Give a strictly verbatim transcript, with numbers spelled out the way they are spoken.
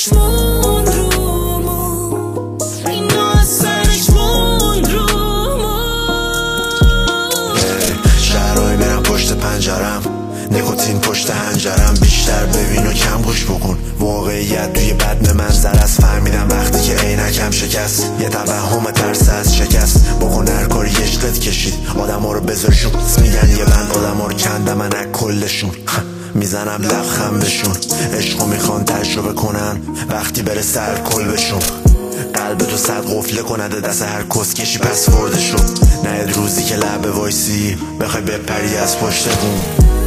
سرش موند رومو، اینا از سرش موند رومو. شهرهای میرم پشت پنجرم، نیکوتین پشت هنجرم. بیشتر ببین و کم گوش بکن، واقعیت توی بدن منظر است. فهمیدم وقتی که عینکم شکست، یه توهم ترس از شکست. بکن هر کاری عشقت کشید، آدم ها رو بذارشون میگن یه بند. آدم ها رو کندم من از کلشون، میزنم لبخم بشون. عشقو میخوان تجربه کنن وقتی بره سر کل بشون. قلب تو صد قفله کنده دست هر کس کشی پس فرده شو. نه روزی که لبه وایسی بخوای بپری از پشت بوم.